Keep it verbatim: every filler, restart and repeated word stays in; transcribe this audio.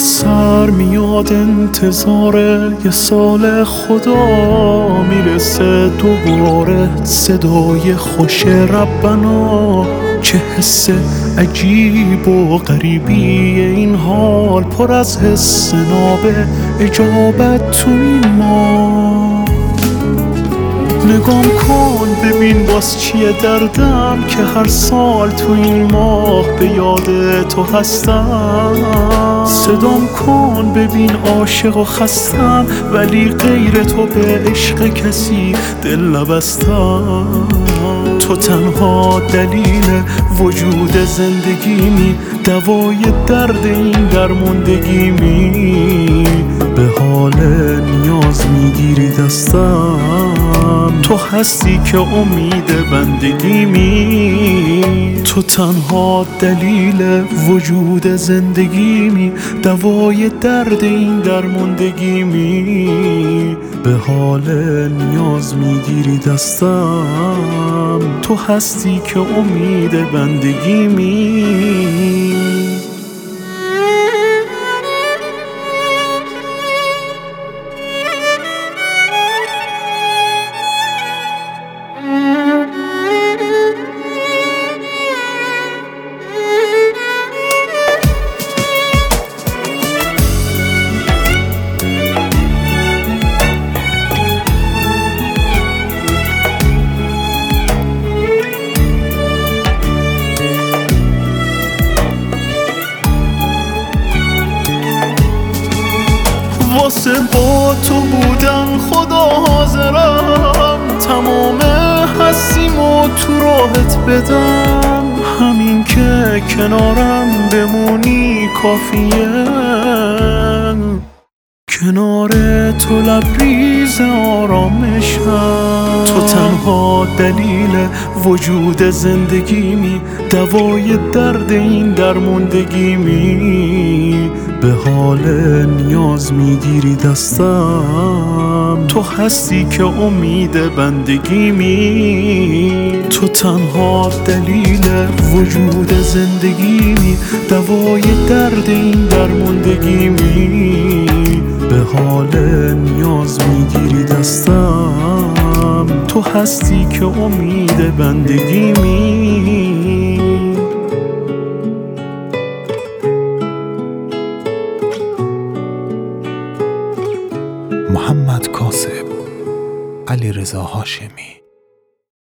سر میاد انتظار یه سال خدا میرسه دوباره صدای خوش ربنا. چه حس عجیب و غریبی این حال، پر از حس ناب اجابت تو این ما. نگام کن ببین باز چیه دردم که هر سال تو این ماه به یاد تو هستم. صدام کن ببین عاشق و خستم، ولی غیر تو به عشق کسی دل نبستم. تو تنها دلیل وجود زندگیمی، دوای درد این درموندگیمی. به حال نیاز میگیری دستم، تو هستی که امید بندگیمی. تو تنها دلیل وجود زندگیمی، دوای درد این درموندگیمی. به حال نیاز میگیری دستم، تو هستی که امید بندگیمی. واسه با تو بودن خدا حاضرم، تمام هستیمو تو راحت بدم. همین که کنارم بمونی کافیه، کنار تو لبریز آرامشم. تو تنها دلیل وجود زندگیمی، دوای درد این درموندگیمی. به حال نیاز میگیری دستم، تو هستی که امید بندگیمی. تو تنها دلیل وجود زندگیمی، دوای درد این درموندگیمی. به حال نیاز میگیری دستم، تو هستی که امید بندگیمی. محمد کاسب، علیرضا هاشمی.